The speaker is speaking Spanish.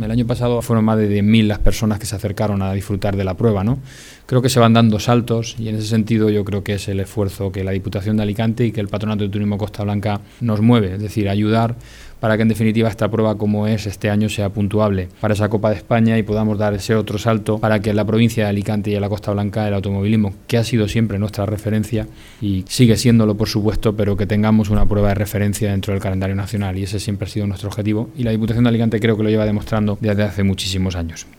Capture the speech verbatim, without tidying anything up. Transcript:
El año pasado fueron más de diez mil las personas que se acercaron a disfrutar de la prueba, ¿no? Creo que se van dando saltos y en ese sentido yo creo que es el esfuerzo que la Diputación de Alicante y que el Patronato de Turismo Costa Blanca nos mueve, es decir, ayudar para que en definitiva esta prueba como es este año sea puntuable para esa Copa de España y podamos dar ese otro salto para que en la provincia de Alicante y en la Costa Blanca el automovilismo, que ha sido siempre nuestra referencia y sigue siéndolo por supuesto, pero que tengamos una prueba de referencia dentro del calendario nacional y ese siempre ha sido nuestro objetivo y la Diputación de Alicante creo que lo lleva demostrando desde hace muchísimos años.